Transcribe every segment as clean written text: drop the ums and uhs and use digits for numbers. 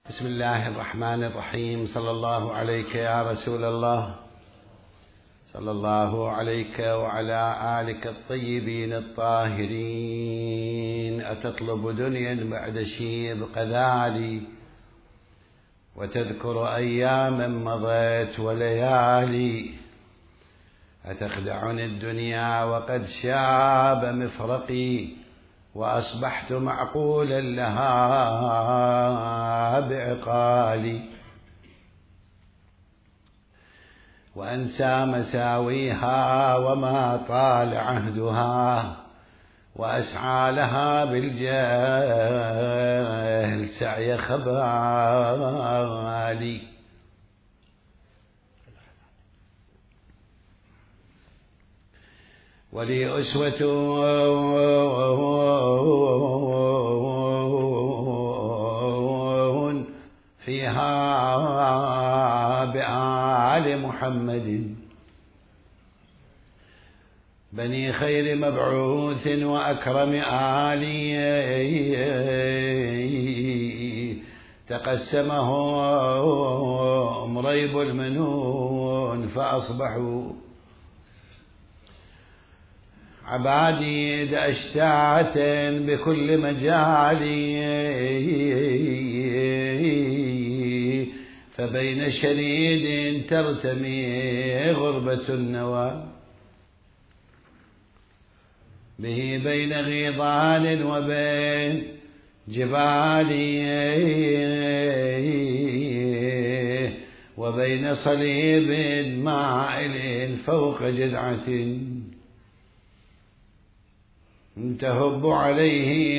بسم الله الرحمن الرحيم. صلى الله عليك يا رسول الله، صلى الله عليك وعلى آلك الطيبين الطاهرين. أتطلب دنيا بعد شيب قذالي، وتذكر أياما مضت وليالي. أتخدعني الدنيا وقد شاب مفرقي، وأصبحت معقولا لها بعقالي. وأنسى مساويها وما طال عهدها، وأسعى لها بالجهل سعي خبالي. ولي أسوة فيها بآل محمد، بني خير مبعوث وأكرم آلي. تقسمهم ريب المنون فأصبحوا عباديد أشتات بكل مجال. فبين شريد ترتمي غربة النوى، به بين غيضان وبين جبال، وبين صليب مائل فوق جذعة تهب عليه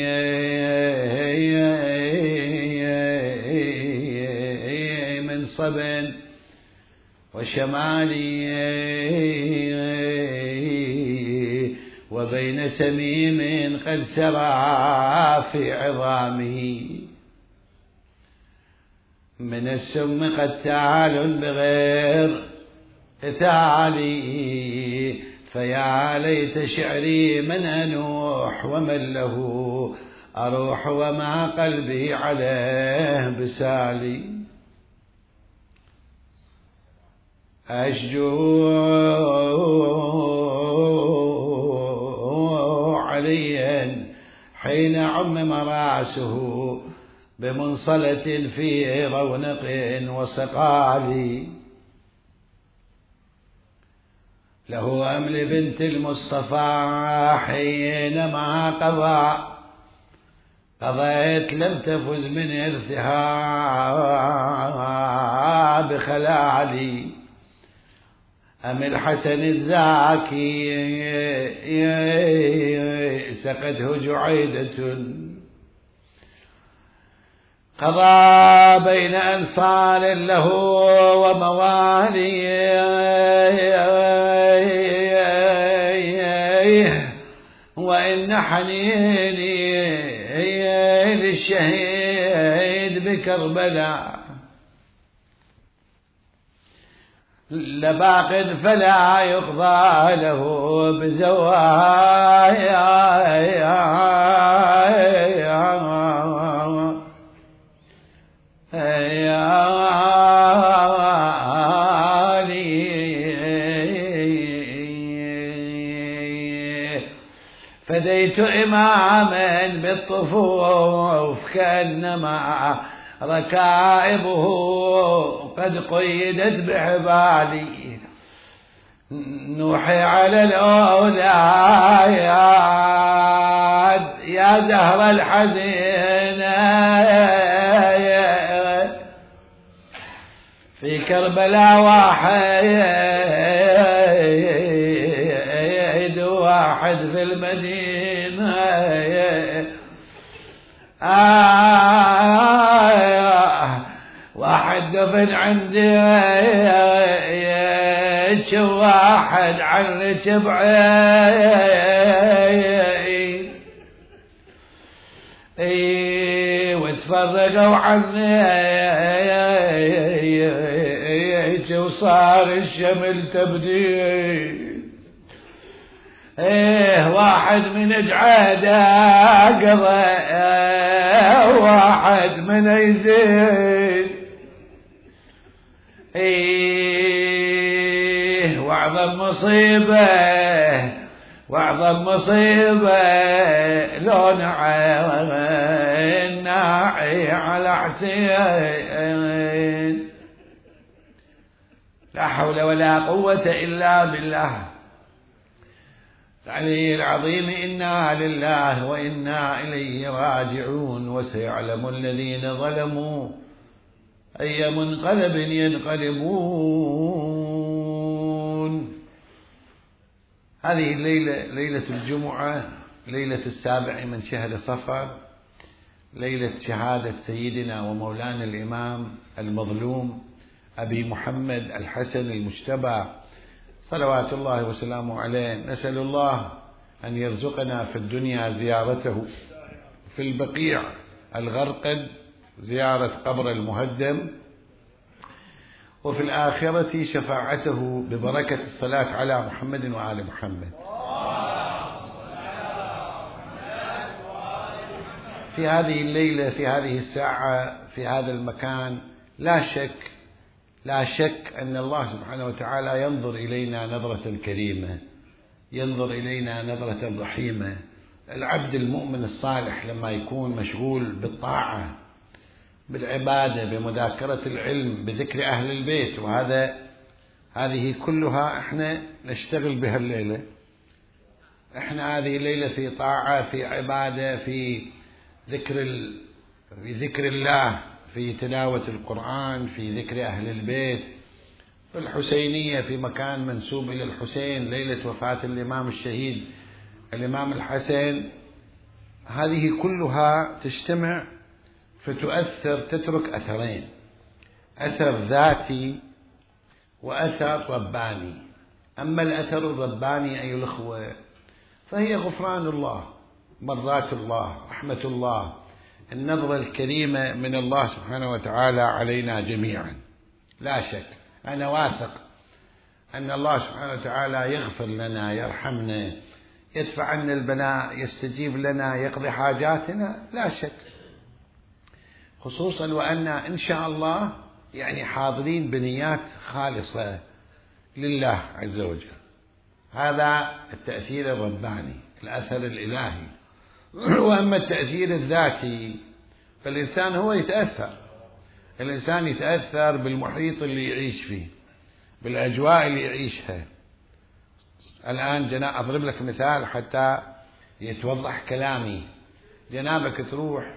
من صب وشمال، وبين سميم قد سرى في عظامه، من السم قتال بغير قتال. فيا ليت شعري من أنوح ومن له أروح، وما قلبي عليه بسالي. أشجو عليا حين عمم راسه بمنصلة في رونق وصقال. له أمل بنت المصطفى حينما قضيت لم تفز من إرثها بخلالي. أم الحسن الزاكي سقته جعيدة، قضى بين أنصار له وموالي. وإن حنيني للشهيد بكربلاء لباقد فلا يقضى له بزوايا. فديت إماما بالطفوف كأنما ركائبه قد قيدت بحبالي. نوحي على الأولاد يا زهر الحزينة، في كربلاء واحد في المدينة. واحد دفن عندي واحد عنك بعيد، وتفرقوا عني وصار الشمل تبديل. واحد من جعاده قضى واحد من يزيد واعظم مصيبة لو ناعي على حسين. لا حول ولا قوة إلا بالله العلي العظيم. إنا لله وإنا إليه راجعون. وسيعلم الذين ظلموا أي منقلب ينقلبون. هذه الليلة ليلة الجمعة، ليلة 7 من شهر صفر، ليلة شهادة سيدنا ومولانا الإمام المظلوم أبي محمد الحسن المجتبى صلوات الله وسلامه عليه. نسأل الله أن يرزقنا في الدنيا زيارته، في البقيع الغرقد زيارة قبر المهدم، وفي الآخرة شفاعته ببركة الصلاة على محمد وآل محمد. في هذه الليلة، في هذه الساعة، في هذا المكان، لا شك أن الله سبحانه وتعالى ينظر إلينا نظرة كريمة، ينظر إلينا نظرة رحيمة. العبد المؤمن الصالح لما يكون مشغول بالطاعة، بالعبادة، بمذاكرة العلم، بذكر أهل البيت، هذه كلها احنا نشتغل بها الليلة. احنا هذه الليلة في طاعة، في عبادة، في ذكر الله، في تلاوة القرآن، في ذكر أهل البيت، في الحسينية، في مكان منسوب إلى الحسين، ليلة وفاة الإمام الشهيد الإمام الحسن. هذه كلها تجتمع فتؤثر، تترك أثرين: أثر ذاتي وأثر رباني. أما الأثر الرباني أيها الأخوة فهي غفران الله، مرضاة الله، رحمة الله، النظرة الكريمة من الله سبحانه وتعالى علينا جميعا. لا شك أنا واثق أن الله سبحانه وتعالى يغفر لنا، يرحمنا، يدفع عنا البلاء، يستجيب لنا، يقضي حاجاتنا، لا شك. خصوصا وأن إن شاء الله حاضرين بنيات خالصة لله عز وجل. هذا التأثير الرباني، الأثر الإلهي. وأما التأثير الذاتي فالإنسان هو يتأثر، الإنسان يتأثر بالمحيط اللي يعيش فيه، بالأجواء اللي يعيشها. الآن أضرب لك مثال حتى يتوضح كلامي. جنابك تروح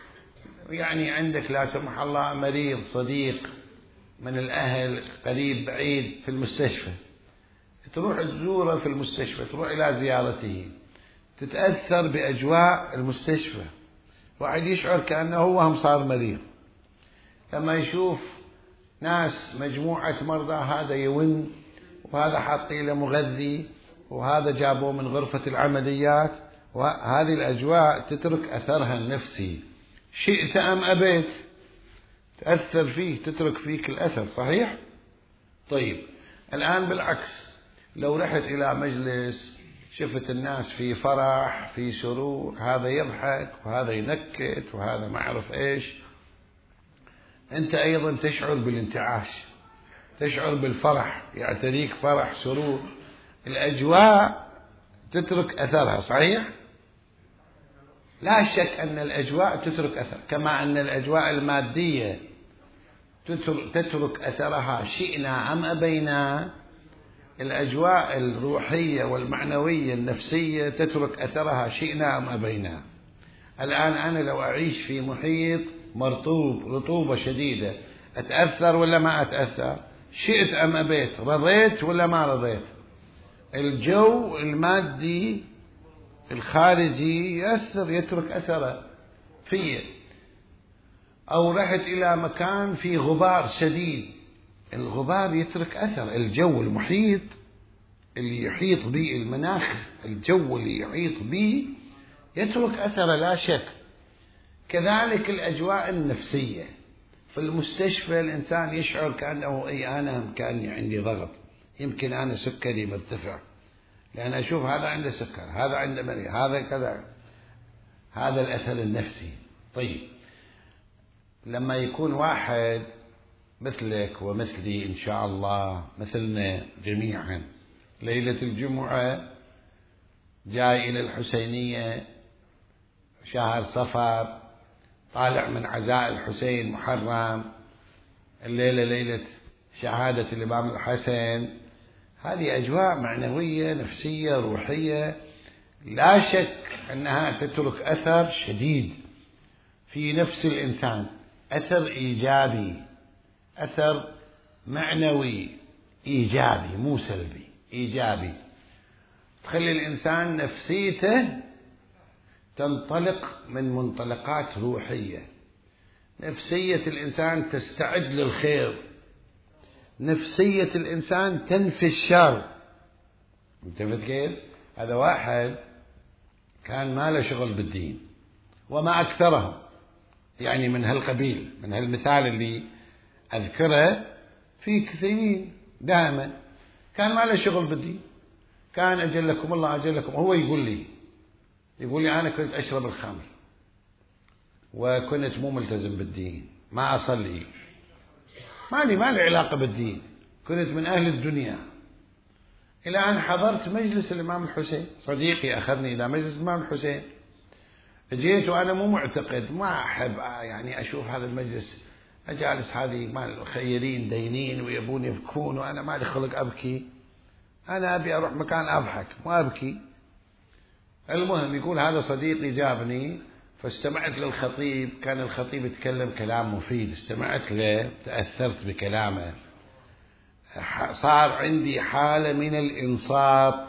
عندك لا سمح الله مريض، صديق من الأهل، قريب بعيد، في المستشفى، تروح تزوره في المستشفى، تروح إلى زيارته، تتأثر بأجواء المستشفى. واحد يشعر كأنه هو هم صار مريض. لما يشوف ناس، مجموعة مرضى، هذا يون، وهذا حاطي له مغذي، وهذا جابوه من غرفة العمليات، وهذه الأجواء تترك أثرها النفسي، شئت أم أبيت، تأثر فيه، تترك فيك الأثر. صحيح؟ طيب الآن بالعكس، لو رحت إلى مجلس شفت الناس في فرح، في سرور، هذا يضحك وهذا ينكت وهذا ما أعرف إيش، أنت أيضا تشعر بالانتعاش، تشعر بالفرح، يعتريك فرح، سرور. الأجواء تترك أثرها. صحيح؟ لا شك أن الأجواء تترك أثر، كما أن الأجواء المادية تترك أثرها شئنا أم أبينا. الأجواء الروحية والمعنوية النفسية تترك أثرها شئنا أم أبينا. الآن أنا لو أعيش في محيط مرطوب، رطوبة شديدة، أتأثر ولا ما أتأثر؟ شئت أم أبيت، رضيت ولا ما رضيت؟ الجو المادي الخارجي يأثر، يترك أثره فيه. أو رحت إلى مكان فيه غبار شديد، الغبار يترك أثر. الجو المحيط اللي يحيط به، المناخ، الجو اللي يحيط به يترك أثر لا شك. كذلك الأجواء النفسية. في المستشفى الإنسان يشعر كأنه أنا كأني عندي ضغط، يمكن أنا سكري مرتفع، لأن أشوف هذا عنده سكر، هذا عنده مريض، هذا كذا. هذا الأثر النفسي. طيب، لما يكون واحد مثلك ومثلي إن شاء الله، مثلنا جميعا، ليلة الجمعة جاي إلى الحسينية، شهر صفر، طالع من عزاء الحسين محرم، الليلة ليلة شهادة الإمام الحسن، هذه أجواء معنوية نفسية روحية لا شك أنها تترك أثر شديد في نفس الإنسان، أثر إيجابي، أثر معنوي إيجابي مو سلبي، إيجابي، تخلي الإنسان نفسيته تنطلق من منطلقات روحية، نفسية الإنسان تستعد للخير، نفسية الإنسان تنفي الشر. انتبهت كيف؟ هذا واحد كان ما له شغل بالدين وما أكثره، يعني من هالقبيل، من هالمثال اللي أذكره في كثيرين دائما، كان ما له شغل بالدين، كان أجلكم الله أجلكم، هو يقول لي أنا كنت أشرب الخمر وكنت مو ملتزم بالدين، ما أصلي، ما لي علاقة بالدين، كنت من أهل الدنيا، إلى أن حضرت مجلس الإمام الحسين، صديقي أخذني إلى مجلس الإمام الحسين، جيت وأنا مو معتقد، ما أحب يعني أشوف هذا المجلس، أجالس هذه مال خيرين دينين ويبون يبكون وأنا ما لي خلق أبكي، أنا أبي أروح مكان أضحك ما أبكي. المهم يقول هذا صديقي جابني فاستمعت للخطيب، كان الخطيب يتكلم كلام مفيد، استمعت له تأثرت بكلامه، صار عندي حالة من الإنصات،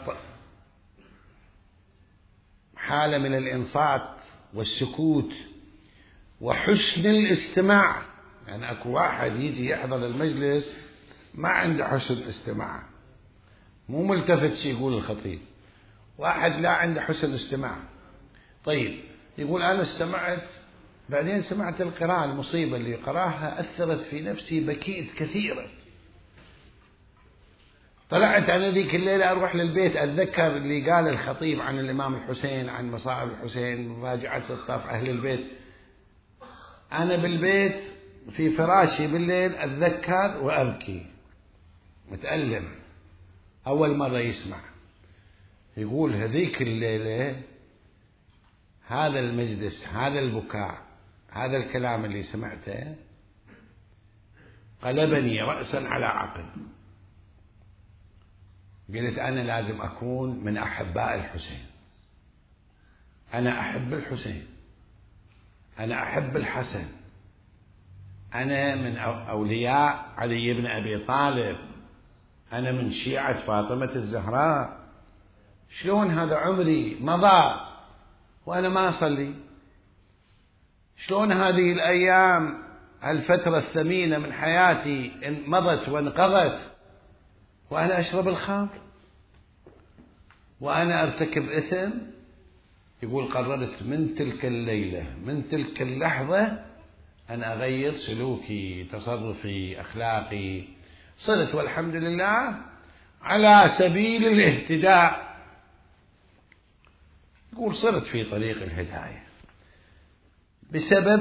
حالة من الإنصات والسكوت وحسن الاستماع. يعني أكو واحد يجي يحضر المجلس ما عنده حسن استماع، مو ملتفت شي يقول الخطيب، واحد لا عنده حسن استماع. طيب يقول أنا استمعت، بعدين سمعت القراءة المصيبة اللي قراها أثرت في نفسي، بكيت كثيرا، طلعت أنا ذيك الليلة أروح للبيت أتذكر اللي قال الخطيب عن الإمام الحسين، عن مصائب الحسين، مفاجعة الطف أهل البيت، أنا بالبيت في فراشي بالليل أتذكر وأبكي متألم، أول مرة يسمع. يقول هذيك الليلة هذا المجلس، هذا البكاء، هذا الكلام اللي سمعته قلبني رأسا على عقب، قلت أنا لازم أكون من أحباء الحسين، أنا أحب الحسين، أنا أحب الحسن، أنا من أولياء علي بن أبي طالب، أنا من شيعة فاطمة الزهراء، شلون هذا عمري مضى وأنا ما أصلي؟ شلون هذه الأيام، الفترة الثمينة من حياتي مضت وانقضت وأنا أشرب الخمر وأنا أرتكب إثم؟ يقول قررت من تلك الليلة، من تلك اللحظة، أن أغير سلوكي، تصرفي، أخلاقي، صرت والحمد لله على سبيل الاهتداء. يقول صرت في طريق الهداية بسبب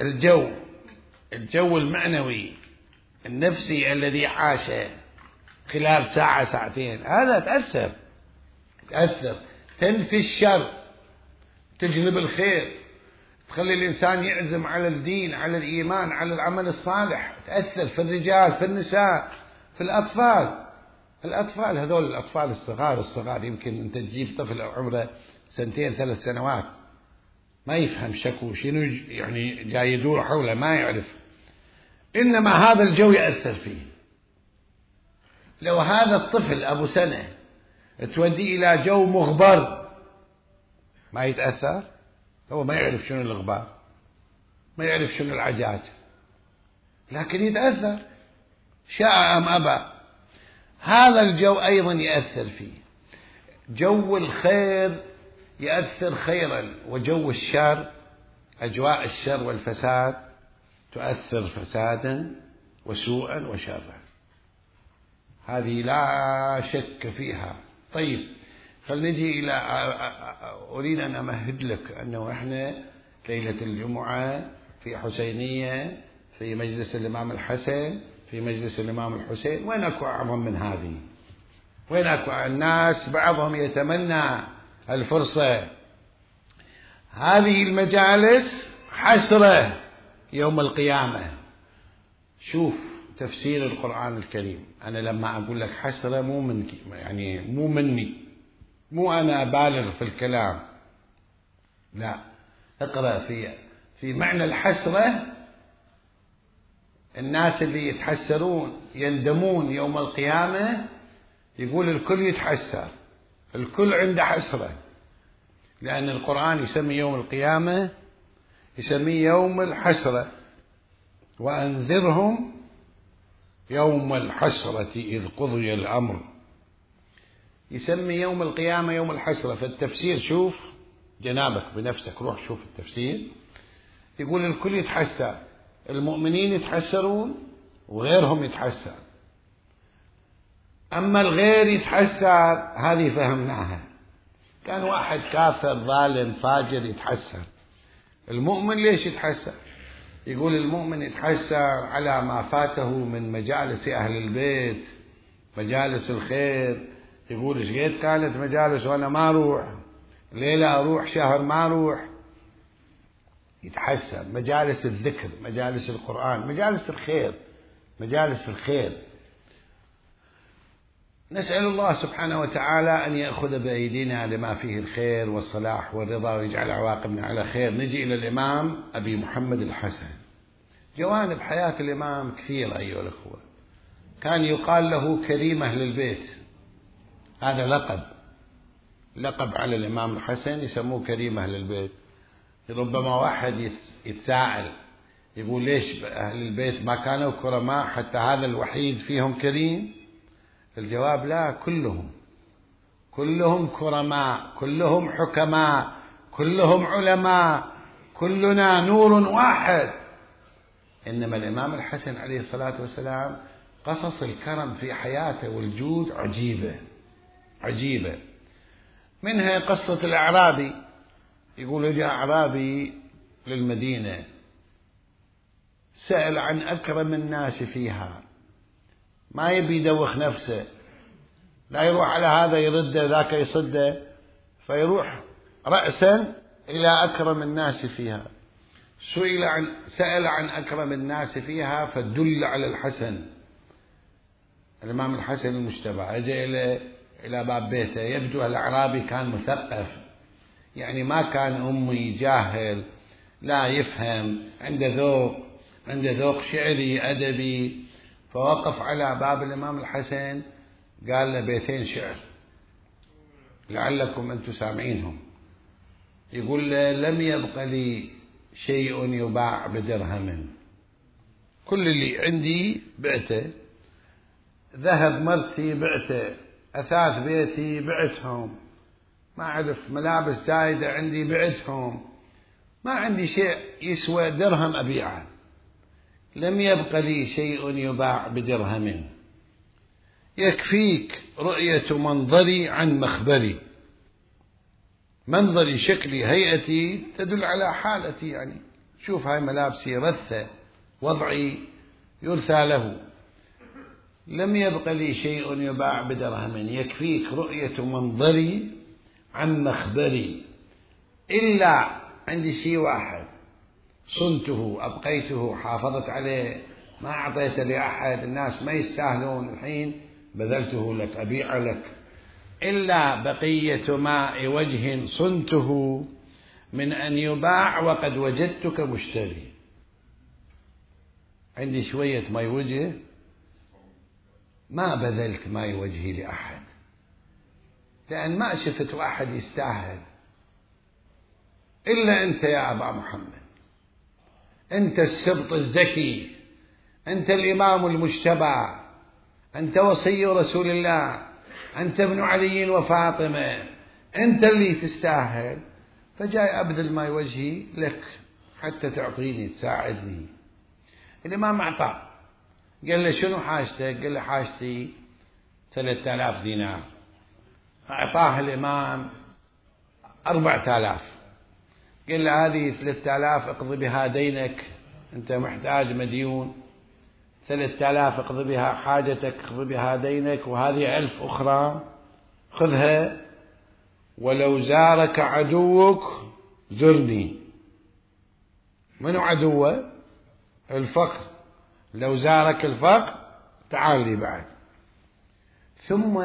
الجو المعنوي النفسي الذي عاشه خلال ساعة ساعتين، هذا تأثر، تنفي الشر، تجلب الخير، تخلي الإنسان يعزم على الدين، على الإيمان، على العمل الصالح، تأثر في الرجال، في النساء، في الأطفال هذول الأطفال الصغار، يمكن أنت تجيب طفل عمره 2 3 سنوات ما يفهم شكو شنو يعني جاي يدور حوله، ما يعرف، إنما هذا الجو يأثر فيه. لو هذا الطفل أبو سنة توديه إلى جو مغبر ما يتأثر، هو ما يعرف شنو الغبار، ما يعرف شنو العجاج، لكن يتأثر شاء أم أبى. هذا الجو أيضا يأثر فيه، جو الخير يأثر خيرا، وجو الشر، أجواء الشر والفساد تؤثر فسادا وسوءا وشرا، هذه لا شك فيها. طيب خلينا نجي إلى، أريد أن أمهد لك أنه إحنا ليلة الجمعة في حسينية، في مجلس الإمام الحسن، في مجلس الإمام الحسين. وين أكو أعظم من هذه؟ وين أكو؟ الناس بعضهم يتمنى الفرصة. هذه المجالس حسرة يوم القيامة. شوف تفسير القرآن الكريم. أنا لما أقول لك حسرة مو منك، يعني مو مني، مو أنا بالغ في الكلام، لا، اقرأ في معنى الحسرة. الناس اللي يتحسرون يندمون يوم القيامة، يقول الكل يتحسر، الكل عنده حسرة، لأن القرآن يسمي يوم القيامة، يسميه يوم الحسرة. وأنذرهم يوم الحسرة إذ قضي الأمر. يسمي يوم القيامة يوم الحسرة. فالتفسير شوف جنابك بنفسك، روح شوف التفسير. يقول الكل يتحسر، المؤمنين يتحسرون وغيرهم يتحسر. أما الغير يتحسر هذه فهمناها، كان واحد كافر ظالم فاجر يتحسر. المؤمن ليش يتحسر؟ يقول المؤمن يتحسر على ما فاته من مجالس أهل البيت، مجالس الخير. يقول ايش قد كانت مجالس وأنا ما أروح، ليلة أروح شهر ما أروح. يتحسر. مجالس الذكر، مجالس القرآن، مجالس الخير، مجالس الخير. نسأل الله سبحانه وتعالى أن يأخذ بأيدينا لما فيه الخير والصلاح والرضا، ويجعل عواقبنا على خير. نجي إلى الإمام أبي محمد الحسن. جوانب حياة الإمام كثيرة أيها الأخوة. كان يقال له كريم أهل البيت، هذا لقب على الإمام الحسن، يسموه كريم أهل البيت. ربما واحد يتساءل يقول ليش أهل البيت ما كانوا كرماء حتى هذا الوحيد فيهم كريم؟ الجواب لا، كلهم كرماء، كلهم حكماء، كلهم علماء، كلنا نور واحد. إنما الإمام الحسن عليه الصلاة والسلام قصص الكرم في حياته والجود عجيبة. منها قصة الأعرابي. يقول جاء أعرابي للمدينة، سأل عن أكرم الناس فيها، ما يبي يدوخ نفسه، لا يروح على هذا يرده ذاك يصده، فيروح رأسا إلى أكرم الناس فيها. سأل عن أكرم الناس فيها فدل على الحسن. الإمام الحسن المجتبى أجى إلى باب بيته. يبدو الأعرابي كان مثقف، يعني ما كان أمي جاهل، لا يفهم، عنده ذوق شعري أدبي. فوقف على باب الإمام الحسن قال له بيتين شعر لعلكم أنتم سامعينهم. يقول له لم يبق لي شيء يباع بدرهم، كل اللي عندي بعته، ذهب مرتي بعته، أثاث بيتي بعتهم، ما أعرف ملابس زايدة عندي بعتهم، ما عندي شيء يسوى درهم أبيعه. لم يبق لي شيء يباع بدرهم، يكفيك رؤية منظري عن مخبري. منظري، شكلي، هيئتي تدل على حالتي، يعني شوف هاي ملابسي رثة، وضعي يرثى له. لم يبق لي شيء يباع بدرهم، يكفيك رؤية منظري عن مخبري. إلا عندي شيء واحد صنته، أبقيته، حافظت عليه، ما أعطيته لأحد، الناس ما يستاهلون، الحين بذلته لك، أبيع لك. إلا بقية ماء وجه صنته من أن يباع وقد وجدتك مشتري. عندي شوية ماء وجه، ما بذلت ماء وجهي لأحد، لأن ما شفت واحد يستاهل إلا أنت يا أبا محمد. أنت السبط الزكي، أنت الإمام المجتبى، أنت وصي رسول الله، أنت ابن علي وفاطمة، أنت اللي تستاهل. فجاي أبذل ما وجهي لك حتى تعطيني تساعدني. الإمام أعطاه. قال له شنو حاجتك؟ قال له حاجتي 3000 دينار. أعطاه الإمام 4000. قال له هذه 3000 اقضي بها دينك، أنت محتاج مديون، 3000 اقضي بها حاجتك، اقضي بها دينك، وهذه 1000 أخرى خذها، ولو زارك عدوك زرني. منو عدوه؟ الفقر. لو زارك الفقر تعال لي بعد. ثم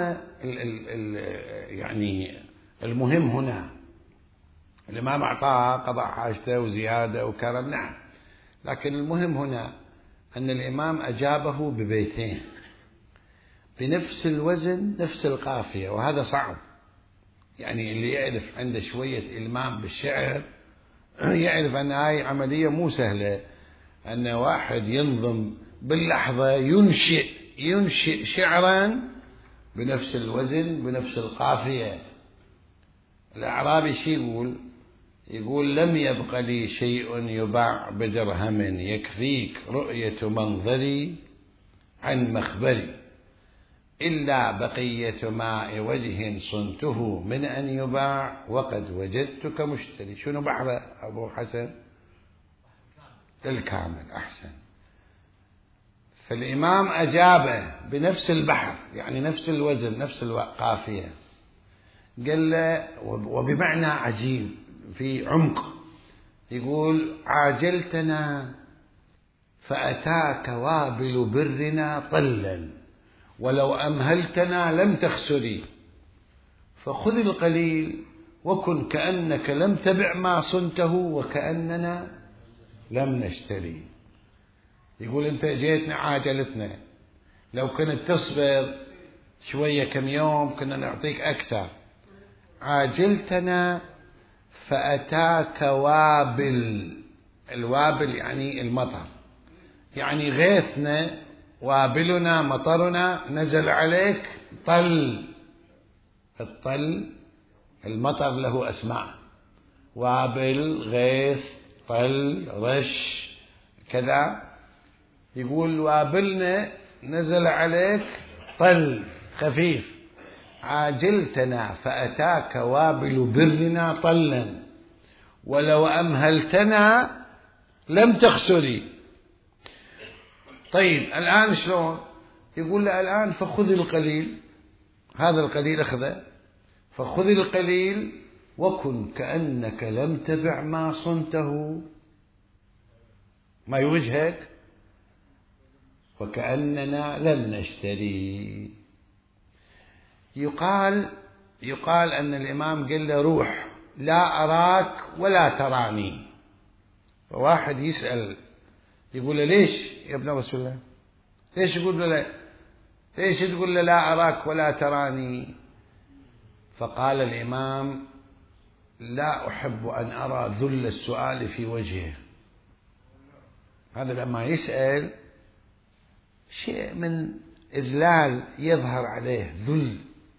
يعني المهم هنا الإمام أعطاه قضاء حاجته وزيادة وكرم، نعم، لكن المهم هنا أن الإمام أجابه ببيتين بنفس الوزن نفس القافية، وهذا صعب. يعني اللي يعرف عنده شوية إلمام بالشعر يعرف أن هاي عملية مو سهلة، أن واحد ينظم باللحظة ينشئ شعرا بنفس الوزن بنفس القافية. الأعرابي شي يقول لم يبق لي شيء يباع بدرهم، يكفيك رؤية منظري عن مخبري، إلا بقية ماء وجه صنته من أن يباع، وقد وجدتك مشتري. شنو بحر أبو حسن؟ الكامل. أحسن. فالإمام أجابه بنفس البحر، يعني نفس الوزن نفس القافية، قال له وبمعنى عجيب في عمق، يقول عاجلتنا فأتاك وابل برنا طلا، ولو أمهلتنا لم تخسري، فخذ القليل وكن كأنك لم تبع ما صنته، وكأننا لم نشتري. يقول أنت جيتنا عاجلتنا، لو كنت تصبر شوية كم يوم كنا نعطيك أكثر. عاجلتنا فأتاك وابل، الوابل يعني المطر، يعني غيثنا وابلنا مطرنا نزل عليك طل. الطل المطر له أسماء، وابل غيث طل رش كذا. يقول وابلنا نزل عليك طل خفيف. عاجلتنا فأتاك وابل برنا طلا، ولو أمهلتنا لم تخسري. طيب الآن شلون؟ يقول له الآن فخذ القليل، هذا القليل أخذه، فخذ القليل وكن كأنك لم تبع ما صنته، ما يوجهك، وكأننا لم نشتري. يقال أن الإمام قال له روح لا أراك ولا تراني. فواحد يسأل يقول له ليش يا ابن رسول الله؟ ليش يقول له ليش تقول له لا أراك ولا تراني؟ فقال الإمام لا أحب أن أرى ذل السؤال في وجهه. هذا لما يسأل شيء من إذلال يظهر عليه، ذل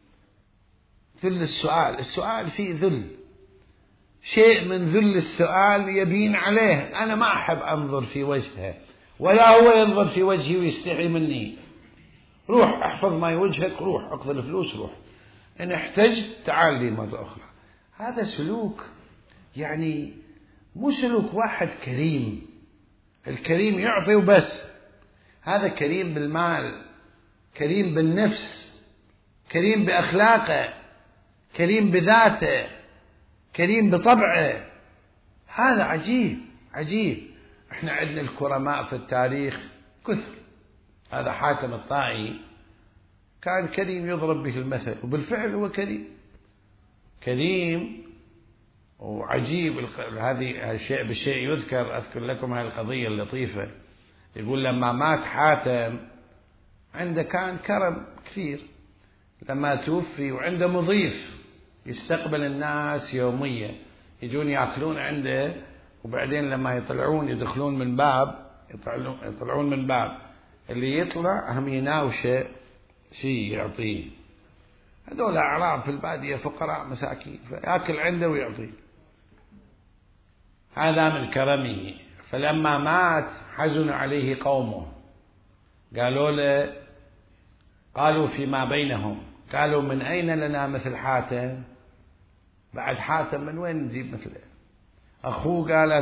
السؤال فيه ذل، شيء من ذل السؤال يبين عليه. أنا ما أحب أنظر في وجهه ولا هو ينظر في وجهي ويستحي مني. روح احفظ ما يوجهك، روح اقضي الفلوس، روح إن احتجت تعال لي مرة أخرى. هذا سلوك يعني مو سلوك واحد كريم. الكريم يعطي وبس، هذا كريم بالمال، كريم بالنفس، كريم بأخلاقه، كريم بذاته، كريم بطبعه. هذا عجيب عجيب. احنا عندنا الكرماء في التاريخ كثر. هذا حاتم الطائي كان كريم يضرب به المثل، وبالفعل هو كريم وعجيب. هذه الشيء بالشيء يذكر. أذكر لكم هذه القضية اللطيفة. يقول لما مات حاتم عنده كان كرم كثير، لما توفي وعنده مضيف يستقبل الناس يوميا، يجون يأكلون عنده، وبعدين لما يطلعون يدخلون من باب، يطلعون من باب، اللي يطلع هم يناوشه شيء يعطيه. هذول أعراب في البادية فقراء مساكين، فيأكل عنده ويعطيه. هذا من كرمه. فلما مات حزن عليه قومه، قالوا فيما بينهم، قالوا من أين لنا مثل حاتم؟ بعد حاتم من وين نجيب مثله؟ أخوه قال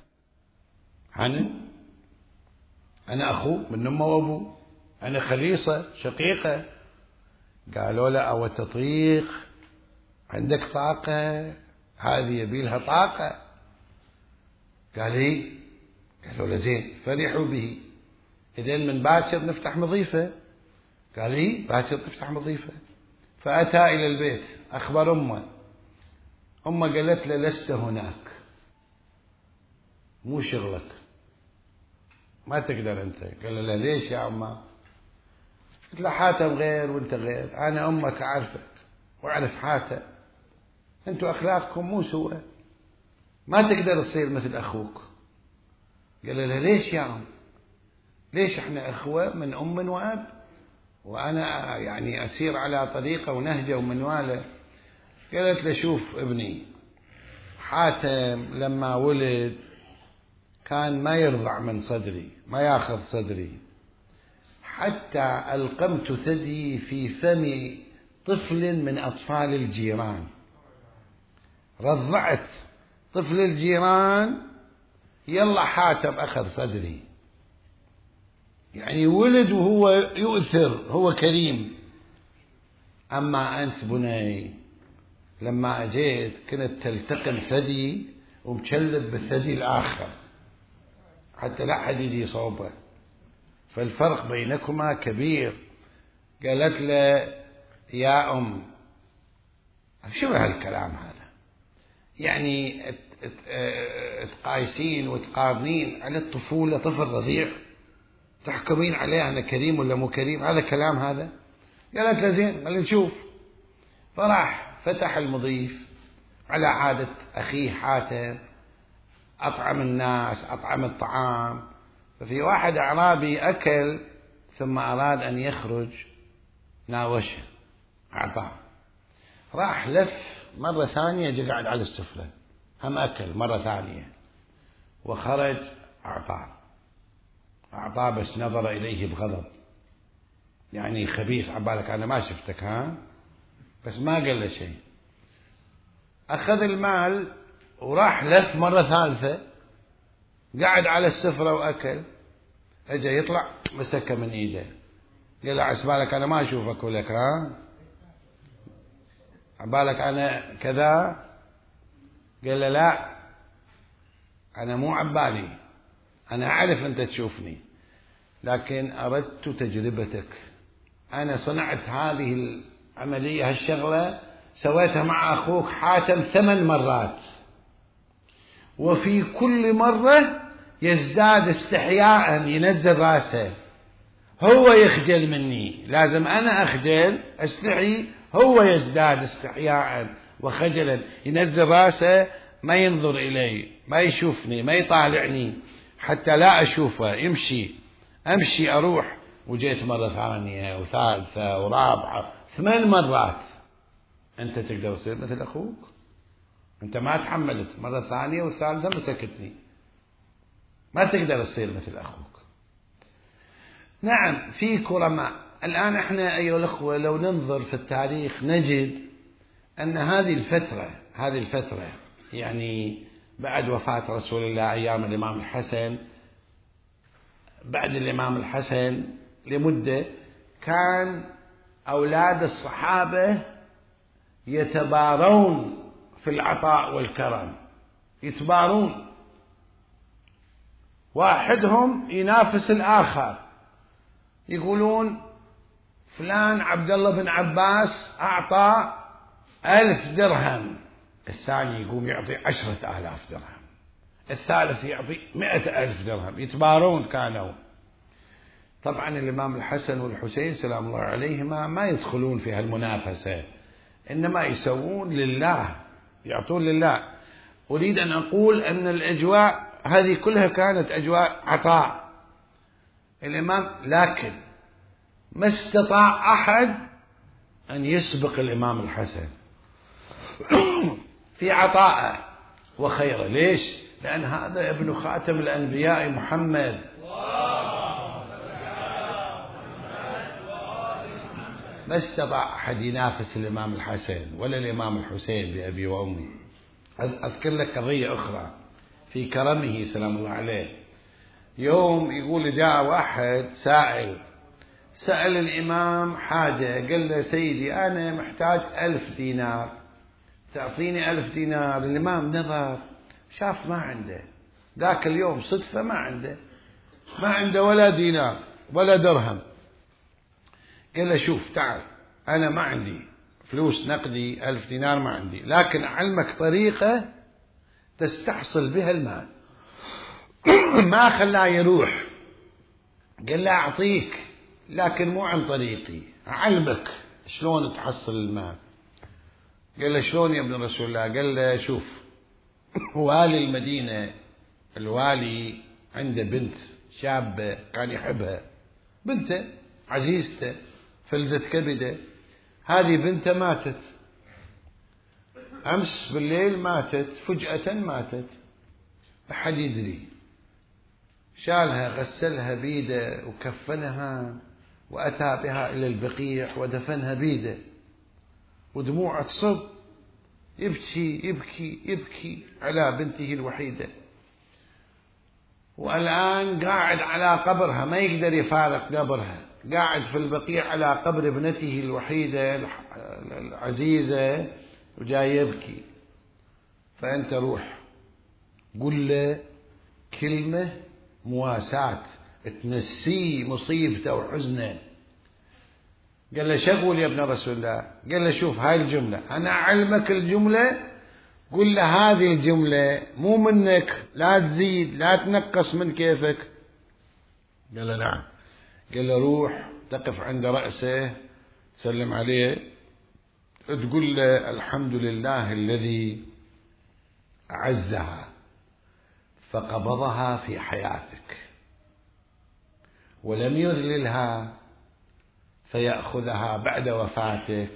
أنا أخوه من أمه وأبوه، أنا خليصة شقيقة. قالوا له أو تطيق، عندك طاقة، هذه يبيلها طاقة. قال إيه؟ قالوا له زين، فرحوا به. إذن من باكر نفتح مضيفة. قال إيه؟ باكر نفتح مضيفة. فأتى إلى البيت، أخبر أمه قالت له لست هناك، مو شغلك، ما تقدر أنت. قال له ليش يا أمه؟ قلت له حاتم غير وأنت غير، أنا أمك أعرفك وأعرف حاتم، أنتوا أخلاقكم مو سوا، ما تقدر تصير مثل أخوك. قال له ليش يا عم؟ ليش احنا أخوة من أم وأب، وأنا يعني أسير على طريقة ونهجة ومنواله. قالت له شوف ابني، حاتم لما ولد كان ما يرضع من صدري، ما ياخذ صدري، حتى ألقمت ثدي في فم طفل من أطفال الجيران، رضعت طفل الجيران، يلا حاتم أخذ صدري. يعني ولد وهو يؤثر، هو كريم. أما أنت بني لما أجيت كنت تلتقم ثدي ومشلب بالثدي الآخر حتى لا أحد يجي صوبه، فالفرق بينكما كبير. قالت له يا أم، شو هالكلام هذا؟ يعني تقايسين وتقارنين على الطفولة، طفل رضيع تحكمين عليه أنا كريم ولا مو كريم؟ هذا كلام هذا؟ قالت له زين خلينا نشوف. فراح فتح المضيف على عادة أخيه حاتم، أطعم الناس، أطعم الطعام. ففي واحد أعرابي أكل ثم أراد أن يخرج، ناوشه أعطاه، راح لف مرة ثانية، جاء قاعد على السفرة، هم أكل مرة ثانية وخرج، أعطاه بس نظر إليه بغضب، يعني خبيث، عبالك أنا ما شفتك ها، بس ما قال له شيء. أخذ المال وراح لف مرة ثالثة، قاعد على السفرة وأكل، أجا يطلع مسكه من إيده، قال له عسبالك أنا ما أشوفك ولك ها، عبالك أنا كذا. قال له لا، أنا مو عبالي، أنا أعرف أنت تشوفني، لكن أردت تجربتك. أنا صنعت هذه العملية، هالشغلة سويتها مع أخوك حاتم 8 مرات، وفي كل مرة يزداد استحياء، ينزل راسه، هو يخجل مني، لازم أنا أخجل أستحي، هو يزداد استحياء وخجلا، ينزل راسه، ما ينظر إلي، ما يشوفني، ما يطالعني، حتى لا أشوفه. أمشي أروح، وجيت مرة ثانية وثالثة ورابعة 8 مرات. أنت تقدر تصير مثل أخوك؟ أنت ما تحملت، مرة ثانية والثالثة مسكتني، ما تقدر تصير مثل أخوك. نعم في كرماء. الآن احنا أيها الأخوة لو ننظر في التاريخ نجد أن هذه الفترة يعني بعد وفاة رسول الله، أيام الإمام الحسن، بعد الإمام الحسن لمدة، كان أولاد الصحابة يتبارون في العطاء والكرم، يتبارون، واحدهم ينافس الآخر، يقولون فلان عبد الله بن عباس أعطى 1000 درهم، الثاني يقوم يعطي 10,000 درهم، الثالث يعطي 100,000 درهم، يتبارون كانوا. طبعا الإمام الحسن والحسين سلام الله عليهما ما يدخلون في هالمنافسة، إنما يسوون لله، يعطون لله. أريد أن أقول أن الأجواء هذه كلها كانت أجواء عطاء الإمام، لكن ما استطاع أحد أن يسبق الإمام الحسن في عطائه وخيره. ليش؟ لأن هذا ابن خاتم الأنبياء محمد، ما استطاع أحد ينافس الإمام الحسن ولا الإمام الحسين بأبي وأمي. أذكر لك قضية أخرى. في كرمه سلام الله عليه. يوم يقول جاء واحد سأل الإمام حاجة، قال له سيدي أنا محتاج 1000 دينار، تعطيني 1000 دينار. الإمام نظر شاف ما عنده، ذاك اليوم صدفة ما عنده ولا دينار ولا درهم. قال له شوف تعال، أنا ما عندي فلوس نقدي 1000 دينار ما عندي، لكن أعلمك طريقة تستحصل بها المال. ما خلاه يروح، قال له أعطيك لكن مو عن طريقي، أعلمك شلون تحصل المال. قال له شلون يا ابن رسول الله؟ قال له شوف، والي المدينة الوالي عنده بنت شابة كان يحبها، بنته عزيزته فلذت كبده، هذه بنته ماتت أمس بالليل، ماتت فجأة، ماتت ما حد يدري. شالها غسلها بيده وكفنها وأتى بها إلى البقيع ودفنها بيده، ودموعه تصب، يبكي على بنته الوحيدة. والآن قاعد على قبرها، ما يقدر يفارق قبرها، قاعد في البقيع على قبر ابنته الوحيدة العزيزة وجاي يبكي. فأنت روح قل له كلمة مواساة تنسيه مصيبته وحزنه. قال له شقول يا ابن رسول الله؟ قال له شوف هاي الجملة، أنا أعلمك الجملة، قل له هذه الجملة مو منك، لا تزيد لا تنقص من كيفك. قال له نعم. قال له روح تقف عند رأسه تسلم عليه تقول له الحمد لله الذي أعزها فقبضها في حياتك ولم يذللها فيأخذها بعد وفاتك.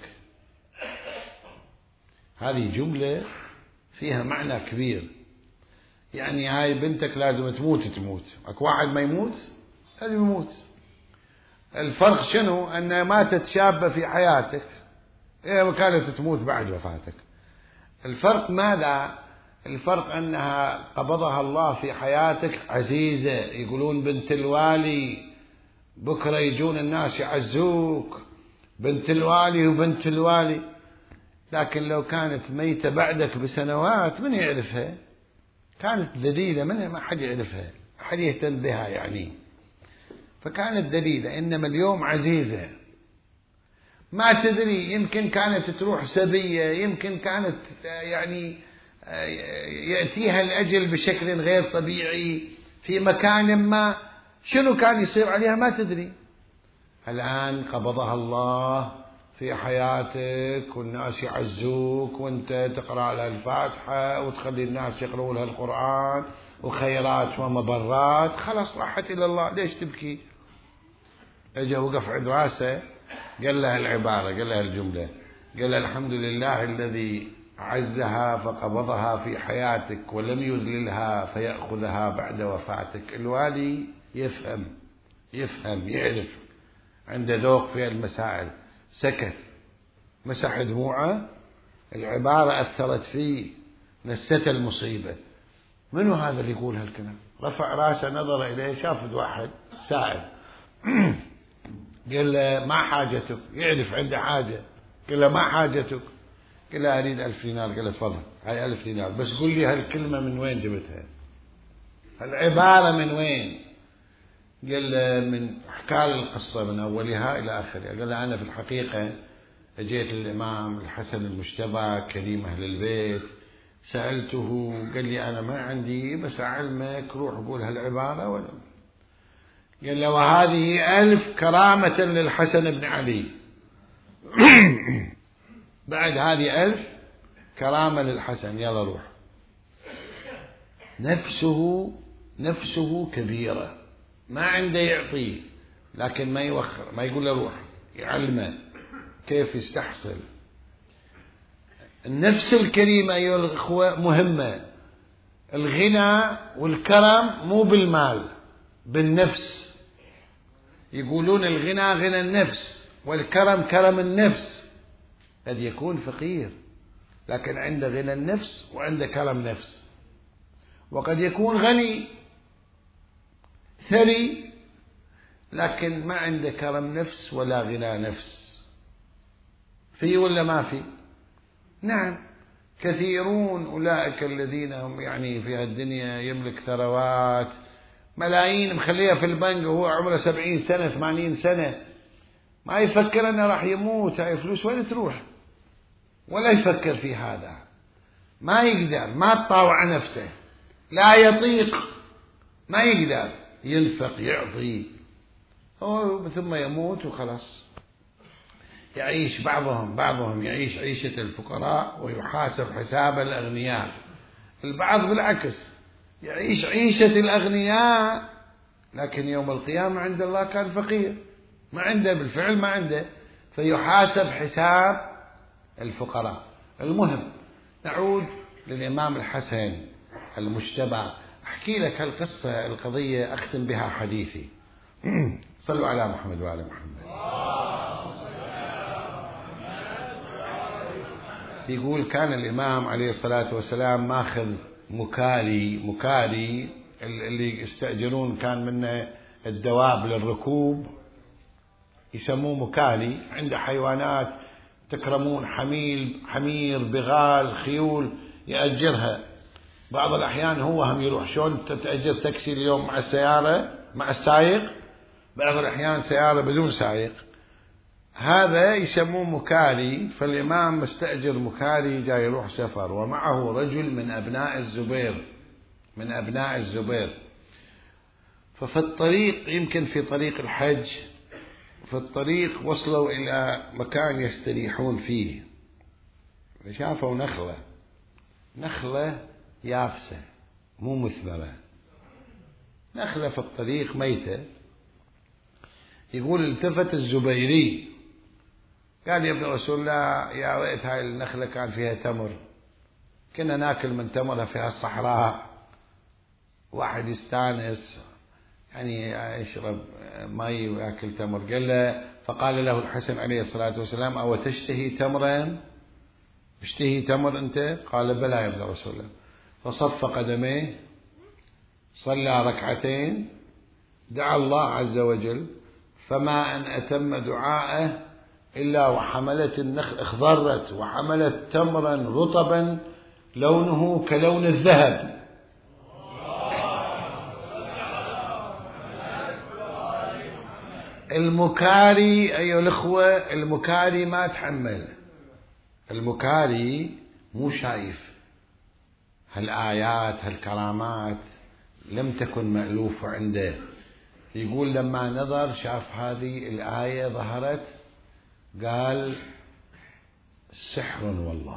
هذه جملة فيها معنى كبير، يعني هاي بنتك لازم تموت، اكو واحد ما يموت لازم يموت. الفرق شنو؟ أنها ماتت شابة في حياتك، هي كانت تموت بعد وفاتك. الفرق ماذا؟ الفرق أنها قبضها الله في حياتك عزيزة، يقولون بنت الوالي، بكرة يجون الناس يعزوك بنت الوالي وبنت الوالي. لكن لو كانت ميتة بعدك بسنوات من يعرفها؟ كانت ذليلة، من ما حد يعرفها، ما حد يهتم بها يعني، فكانت ذليلة. إنما اليوم عزيزة، ما تدري، يمكن كانت تروح سبية، يمكن كانت يعني يأتيها الأجل بشكل غير طبيعي في مكان ما، شنو كان يصير عليها ما تدري. الآن قبضها الله في حياتك والناس يعزوك وانت تقرأ لها الفاتحة وتخلي الناس يقرأوا لها القرآن وخيرات ومبرات، خلاص راحت إلى الله، ليش تبكي؟ اجا وقف عند راسه قال لها العبارة، قال لها الجملة، قال لها الحمد لله الذي عزها فقبضها في حياتك ولم يذللها فيأخذها بعد وفاتك. الوالي يفهم يعرف، عنده ذوق في المسائل، سكت، مسح دموعه، العبارة أثرت فيه، نسته المصيبة. منو هذا اللي يقول هالكلام؟ رفع راسه نظر إليه، شاف واحد سائل قال له ما حاجتك؟ يعرف عنده حاجة. قال له ما حاجتك؟ قال له أريد 1000 دينار. قال له تفضل هاي 1000 دينار، بس قل لي هالكلمة من وين جبتها، العبارة من وين؟ قال له من حكى القصة من أولها إلى آخرها. قال له أنا في الحقيقة أجيت للإمام الحسن المجتبى كريم أهل البيت، سألته قال لي أنا ما عندي، بس أعلمك روح قول هالعبارة ولا. قال له وهذه 1000 كرامة للحسن بن علي. بعد هذه 1000 كرامة للحسن، يلا روح. نفسه كبيرة، ما عنده يعطيه، لكن ما يوخر، ما يقول له روح، يعلمه كيف يستحصل. النفس الكريمة أيها الأخوة مهمة. الغنى والكرم مو بالمال، بالنفس. يقولون الغنى غنى النفس والكرم كرم النفس. قد يكون فقير لكن عنده غنى النفس وعنده كرم نفس، وقد يكون غني ثري لكن ما عنده كرم نفس ولا غنى نفس. في ولا ما في؟ نعم، كثيرون أولئك الذين هم يعني في الدنيا يملك ثروات ملايين مخليها في البنك وهو عمره 70 سنة 80 سنة، ما يفكر أنه راح يموت، هاي فلوس وين تروح؟ ولا يفكر في هذا، ما يقدر، ما تطاوع نفسه، لا يطيق، ما يقدر ينفق يعطي، ثم يموت وخلاص. يعيش بعضهم يعيش عيشة الفقراء ويحاسب حساب الأغنياء، البعض بالعكس يعيش عيشة الأغنياء لكن يوم القيامة عند الله كان فقير، ما عنده بالفعل، ما عنده، فيحاسب حساب الفقراء. المهم نعود للإمام الحسن المجتبى. أحكي لك هالقصة القضية أختم بها حديثي. صلوا على محمد وعلى محمد. يقول كان الإمام عليه الصلاة والسلام ماخذ مكاري اللي يستأجرون كان منه الدواب للركوب، يسموه مكاري، عنده حيوانات تكرمون، حمير، بغال، خيول، يأجرها. بعض الأحيان هو هم يروح، شلون تأجر تاكسي اليوم مع السيارة مع السائق، بعض الأحيان سيارة بدون سائق، هذا يسموه مكاري. فالإمام مستأجر مكاري جاي يروح سفر، ومعه رجل من أبناء الزبير. ففي الطريق، يمكن في طريق الحج، في الطريق وصلوا إلى مكان يستريحون فيه، شافوا نخلة يابسة مو مثمرة، نخلة في الطريق ميتة. يقول التفت الزبيري قال يا ابن رسول الله، يا ريت هاي النخلة كان فيها تمر، كنا ناكل من تمرها في هالصحراء، واحد يستانس يعني يشرب مي ويأكل تمر. قال له، فقال له الحسن عليه الصلاة والسلام أو تشتهي تمرا؟ اشتهي تمر أنت؟ قال بلى يا ابن رسول الله. فصف قدميه، صلى ركعتين، دعا الله عز وجل، فما أن أتم دعاءه إلا وحملت النخل، اخضرت وحملت تمرا رطبا لونه كلون الذهب. المكاري أيها الأخوة، المكاري ما تحمل، المكاري مو شايف هالآيات هالكرامات، لم تكن مألوفة عنده. يقول لما نظر شاف هذه الآية ظهرت، قال سحر والله،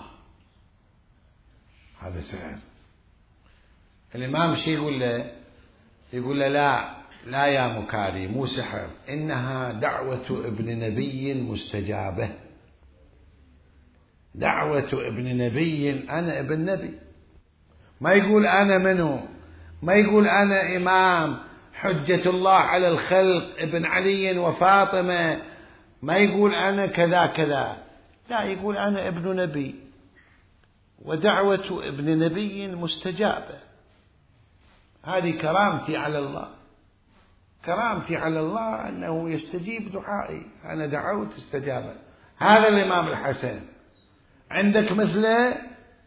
هذا سحر. الإمام شي يقول له؟ يقول له لا يا مكاري، مو سحر، إنها دعوة ابن نبي مستجابة، دعوة ابن نبي، أنا ابن نبي، ما يقول أنا منو، ما يقول أنا إمام حجة الله على الخلق ابن علي وفاطمة، ما يقول أنا كذا كذا، لا، يقول أنا ابن نبي ودعوة ابن نبي مستجابة. هذه كرامتي على الله، كرامتي على الله أنه يستجيب دعائي، أنا دعوت استجابة. هذا الإمام الحسن، عندك مثله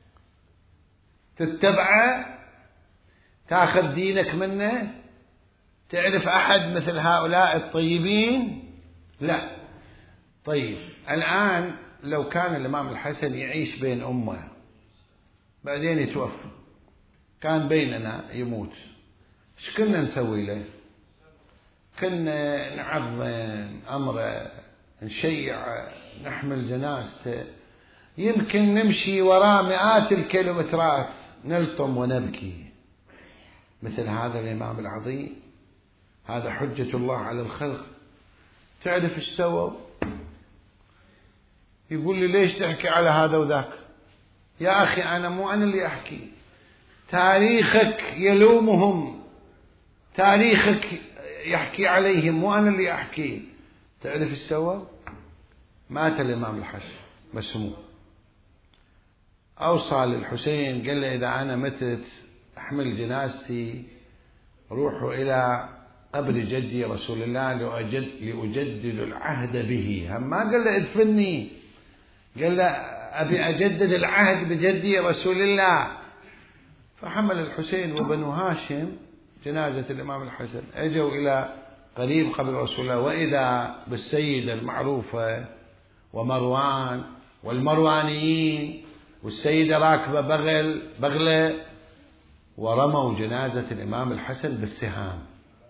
تتبعه، تاخذ دينك منه، تعرف أحد مثل هؤلاء الطيبين؟ لا. طيب الآن لو كان الإمام الحسن يعيش بين أمة بعدين يتوفى، كان بيننا يموت، ايش كنا نسوي له؟ كنا نعظم أمره، نشيع، نحمل جنازته، يمكن نمشي وراء مئات الكيلومترات، نلطم ونبكي. مثل هذا الإمام العظيم، هذا حجة الله على الخلق، تعرف ايش سووا؟ يقول لي ليش تحكي على هذا وذاك؟ يا أخي أنا مو أنا اللي أحكي، تاريخك يلومهم، تاريخك يحكي عليهم، مو أنا اللي أحكي. تعرف ايش سوى؟ مات الإمام الحسن مسموم، أوصى للحسين قال له إذا أنا متت احمل جنازتي، روحوا إلى قبر جدي رسول الله لأجدد العهد به. هم ما قال له ادفني، قال له أبي أجدد العهد بجدي رسول الله. فحمل الحسين وبنو هاشم جنازة الإمام الحسن، أجوا إلى قريب قبر رسول الله، وإذا بالسيدة المعروفة ومروان والمروانيين، والسيدة راكبة بغلة، ورموا جنازة الإمام الحسن بالسهام.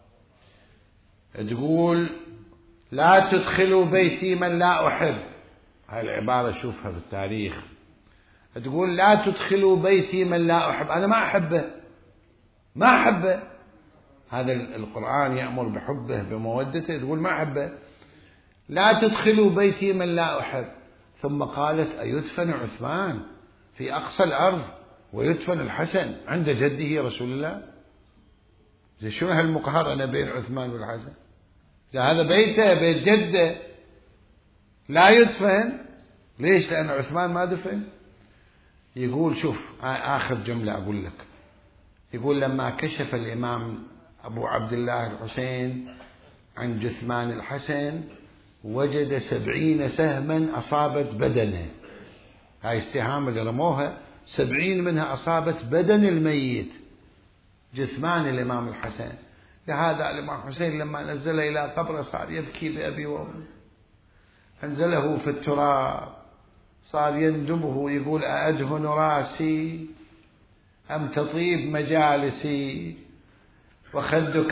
تقول لا تدخلوا بيتي من لا أحب، هاي العبارة شوفها بالتاريخ، تقول لا تدخلوا بيتي من لا أحب، أنا ما أحبه، ما أحبه. هذا القرآن يأمر بحبه بمودته، تقول ما أحبه، لا تدخلوا بيتي من لا أحب. ثم قالت أيدفن عثمان في أقصى الأرض ويدفن الحسن عند جده رسول الله؟ شنو هالمقارنة بين عثمان والحسن؟ هذا بيته، بيت جده، لا يدفن. ليش؟ لأن عثمان ما دفن. يقول شوف آخر جملة أقول لك، يقول لما كشف الإمام أبو عبد الله الحسين عن جثمان الحسن وجد 70 سهما أصابت بدنه. هاي السهام اللي رموها 70 منها أصابت بدن الميت، جثمان الإمام الحسن. لهذا الإمام الحسين لما نزل إلى قبره صار يبكي بأبي وأمي، أنزله في التراب، صار يندبه، يقول أأدهن راسي أم تطيب مجالسي، وخدك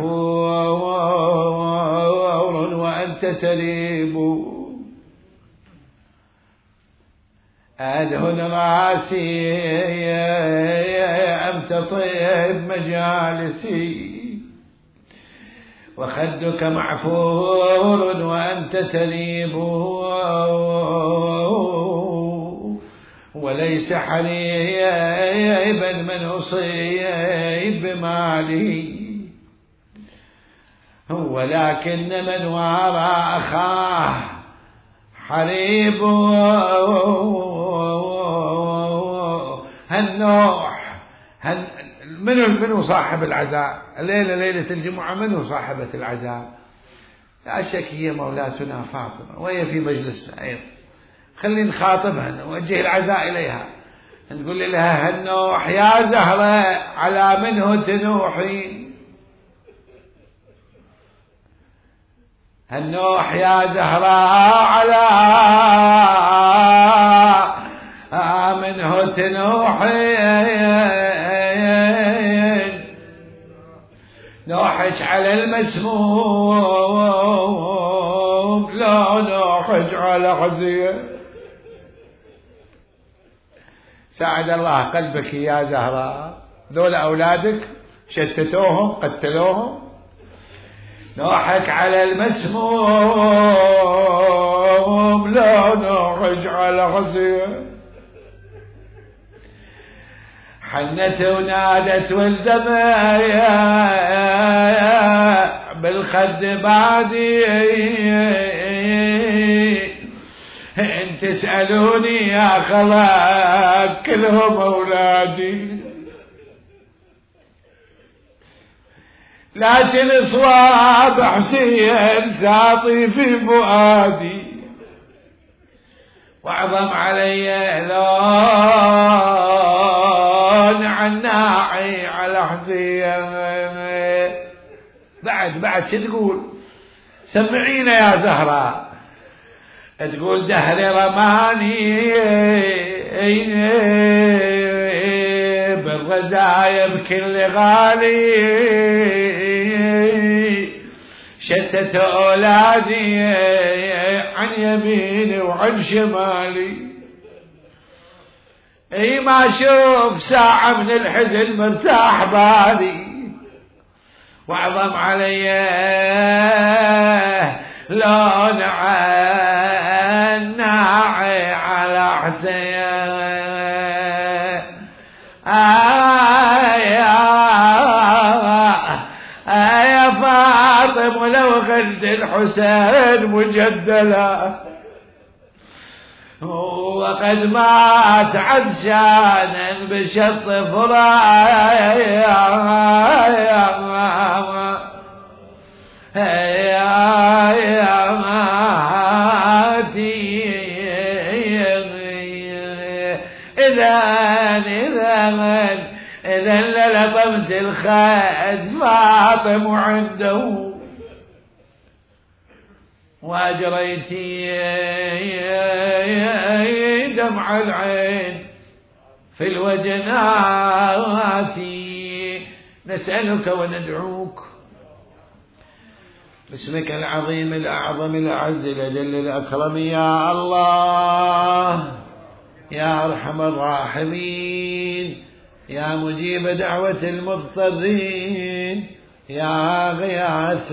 معفور وأنت تريب، أدهن راسي أم تطيب مجالسي، وخدك معفور وأنت تريب، وليس حريبا من أصيب بمالي، ولكن من وراء أخاه حريب. هالنوح منو صاحب العزاء الليلة ليلة الجمعة؟ منو صاحبة العزاء؟ لا شك هي مولاتنا فاطمة، وهي في مجلسنا أيضا، خلينا نخاطبها نوجه العزاء إليها، نقول لها هالنوح يا زهرة على منه تنوحي، هالنوح يا زهرة على منه تنوحي، نوحش على المسموم لا نوحش على حزين. ساعد الله قلبك يا زهراء، دول أولادك شتتوهم قتلوهم، نوحك على المسموم لا نوحش على حزين. حنت ونادت والدمع بالخد بعدي، ان تسألوني يا خلاك كلهم أولادي، لكن صواب حسين ساطي في فؤادي، وعظم علي لون عناعي على حسين. بعد شو تقول؟ سمعينا يا زهراء. تقول دهري رماني بالرزايا بكل غالي، شتت أولادي عن يميني وعن شمالي، اي ما اشوف ساعة من الحزن مرتاح بالي، وعظم علي لون عناعي على حسين. يا فاطمة لو غد الحسين مجدلا، وقد مات عطشانا بشط فرايا إذا للطمت الخد فاطم عنده وأجريت دمع العين في الوجنات. نسألك وندعوك باسمك العظيم الأعظم الأعز الأجل الأكرم يا الله يا أرحم الراحمين يا مجيب دعوة المضطرين يا غياث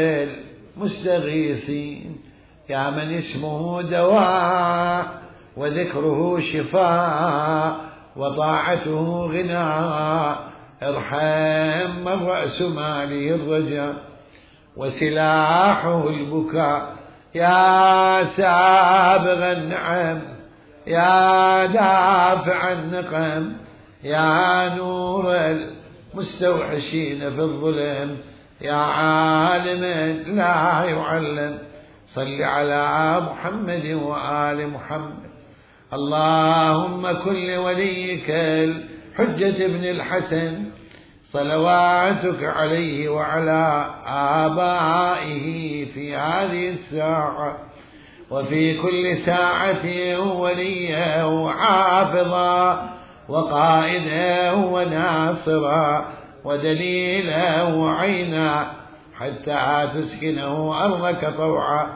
المستغيثين يا من اسمه دواء وذكره شفاء وطاعته غناء. ارحم من رأس ماله الرجاء وسلاحه البكاء يا سابغ النعم يا دافع النقم يا نور المستوحشين في الظلم يا عالم لا يعلم. صل على محمد وآل محمد. اللهم كن لوليك الحجة بن الحسن صلواتك عليه وعلى آبائه في هذه الساعة وفي كل ساعة وليا وحافظا وقائدا وناصرا ودليلا وعينا حتى تسكنه أرضك طوعا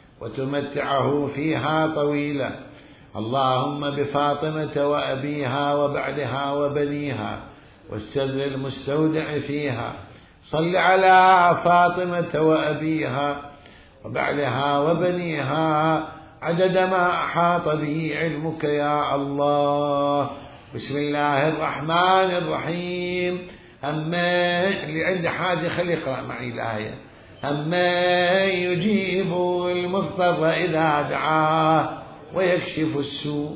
وتمتعه فيها طويلا. اللهم بفاطمة وأبيها وبعدها وبنيها والسر المستودع فيها صل على فاطمة وأبيها وبعدها وبنيها عدد ما أحاط به علمك يا الله. بسم الله الرحمن الرحيم. أما اللي عنده حاجة خلي يقرأ معي الآية. أما يجيب المضطر إذا دعاه ويكشف السوء.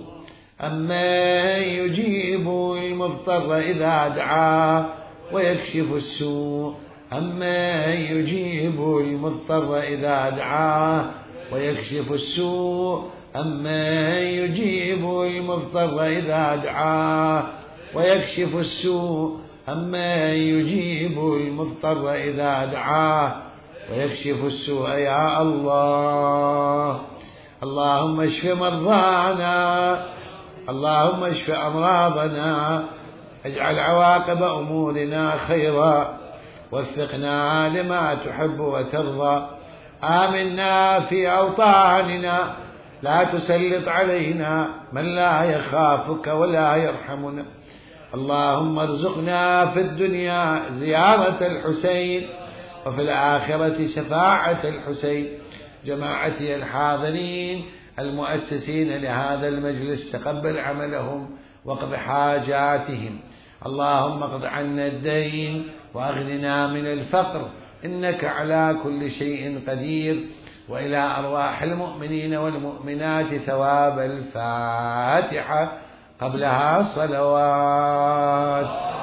أما يجيب المضطر إذا دعاه ويكشف السوء. أما يجيب المضطر إذا دعاه ويكشف السوء. أما يجيب المضطر إذا دعاه ويكشف السوء. أما يجيب المضطر إذا دعاه ويكشف السوء يا الله. اللهم اشف مرضانا اللهم اشف أمراضنا اجعل عواقب أمورنا خيرا وفقنا لما تحب وترضى. آمنا في أوطاننا لا تسلط علينا من لا يخافك ولا يرحمنا. اللهم ارزقنا في الدنيا زيارة الحسين وفي الآخرة شفاعة الحسين. جماعتي الحاضرين المؤسسين لهذا المجلس تقبل عملهم واقض حاجاتهم. اللهم اقض عنا الدين وأغننا من الفقر إنك على كل شيء قدير. وإلى أرواح المؤمنين والمؤمنات ثواب الفاتحة قبلها صلوات.